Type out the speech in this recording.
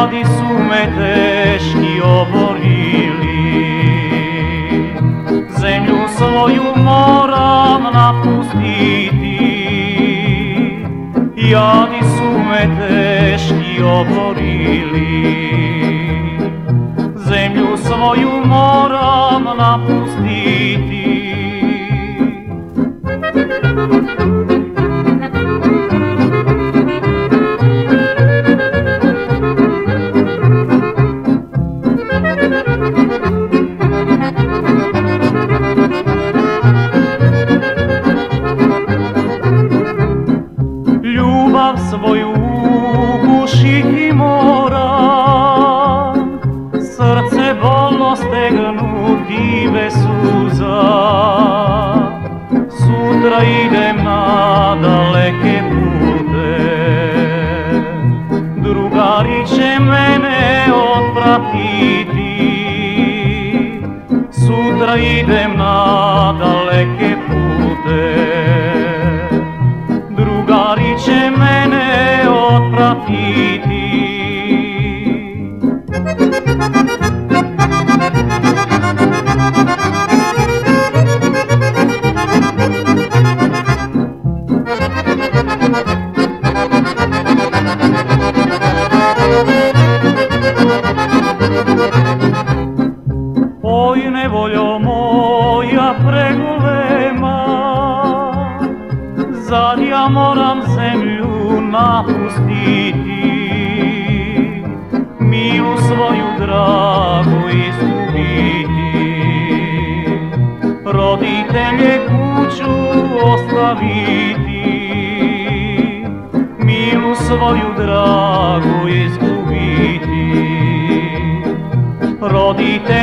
Jadi su me teški oborili, zemlju svoju moram napustiti. Jadi su me teški oborili, zemlju svoju moram napustiti. Ljubav svoju ugušiti moram, srce bolno stegnuti bez suza. Sutra idem na daleke pute, drugari će mene otpratiti. Sutra idem na daleke pute, drugari će mene otpratiti. Oj, nevoljo moja pregolema, zad ja moram zemlju napustiti, milu svoju dragu izgubiti, roditelje kuću ostaviti, milu svoju dragu izgubiti, roditelje